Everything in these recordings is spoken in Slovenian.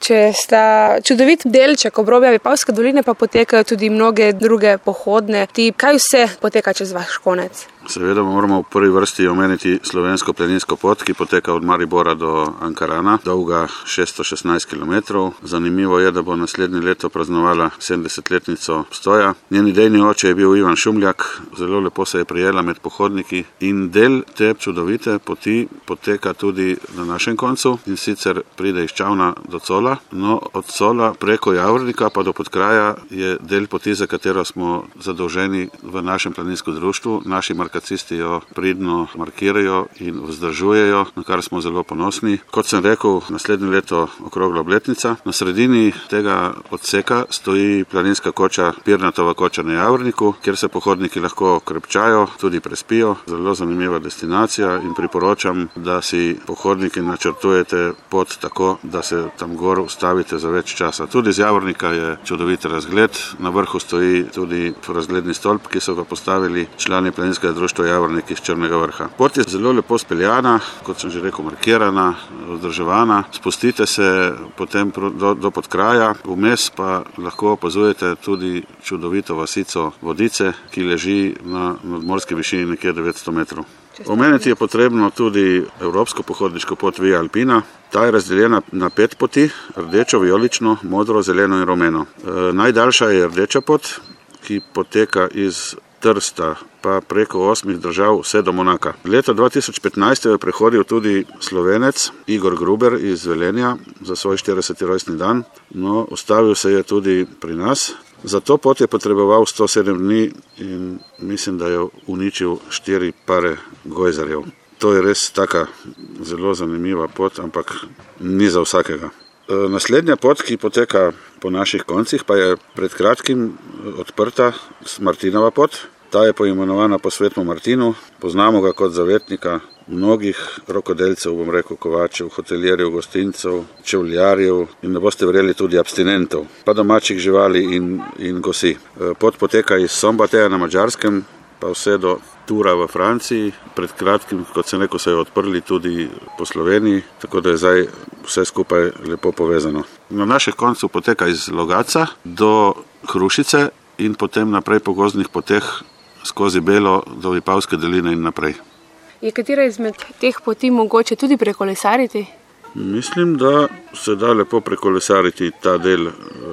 Če sta čudovit delček obrobja Vipavske doline, pa potekajo tudi mnoge druge pohodne. Kaj vse poteka čez vaš konec? Seveda moramo v prvi vrsti omeniti slovensko planinsko pot, ki poteka od Maribora do Ankarana, dolga 616 km. Zanimivo je, da bo naslednje leto praznovala 70-letnico obstoja. Njen idejni oče je bil Ivan Šumljak, zelo lepo se je prijela med pohodniki in del te čudovite poti poteka tudi na našem koncu in sicer pride iz Čavna do Cola. No, od Cola preko Javornika pa do Podkraja je del poti, za katero smo zadolženi v našem planinskem društvu. Naši markacisti jo pridno markirajo in vzdržujejo, na kar smo zelo ponosni. Kot sem rekel, naslednje leto okrogla obletnica. Na sredini tega odseka stoji planinska koča, Pirnatova koča na Javorniku, kjer se pohodniki lahko krepčajo, tudi prespijo. Zelo zanimiva destinacija in priporočam, da si pohodniki načrtujete pot tako, da se tam gor ustavite za več časa. Tudi z Javornika je čudovit razgled. Na vrhu stoji tudi razgledni stolp, ki so ga postavili člani planinskega društva Javornik iz Črnega vrha. Pot je zelo lepo speljana, kot sem že rekel, markirana, vzdrževana. Spustite se potem do Podkraja, vmes pa lahko opazujete tudi čudovito vasico Vodice, ki leži na nadmorski višini nekje 900 metrov. Omeniti je potrebno tudi evropsko pohodniško pot Via Alpina. Ta je razdeljena na 5 poti, rdečo, vijolično, modro, zeleno in rumeno. Najdaljša je rdeča pot, ki poteka iz Trsta pa preko 8 držav vse do Monaka. Leta 2015 je prehodil tudi Slovenec Igor Gruber iz Velenja za svoj 40. rojstni dan. No, ustavil se je tudi pri nas. Za to pot je potreboval 107 dni in mislim, da je uničil 4 pare gojzarjev. To je res taka zelo zanimiva pot, ampak ni za vsakega. Naslednja pot, ki poteka po naših koncih, pa je pred kratkim odprta, Martinova pot. Ta je poimenovana po Svetom Martinu. Poznamo ga kot zavetnika mnogih rokodelcev, bom rekel, kovačev, hoteljerjev, gostincev, čevljarjev in ne boste verjeli tudi abstinentov, pa domačih živali in gosi. Pot poteka iz Sombateja na Madžarskem pa vse do Tura v Franciji. Pred kratkim, kot sem rekel, so jo odprli tudi po Sloveniji, tako da je zdaj vse skupaj lepo povezano. Na naših koncu poteka iz Logatca do Hrušice in potem naprej po gozdnih poteh skozi Belo do Vipavske doline in naprej. Je katera izmed teh poti mogoče tudi prekolesariti? Mislim, da se da lepo prekolesariti ta del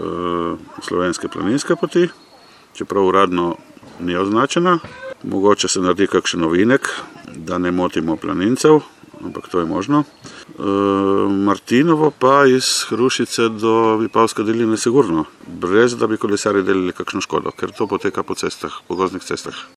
slovenske planinske poti, čeprav uradno ni označena. Mogoče se naredi kakšen ovinek, da ne motimo planincev, ampak to je možno. Martinovo pa iz Hrušice do Vipavske doline sigurno, brez da bi kolesari delili kakšno škodo, ker to poteka po cestah, po gozdnih cestah.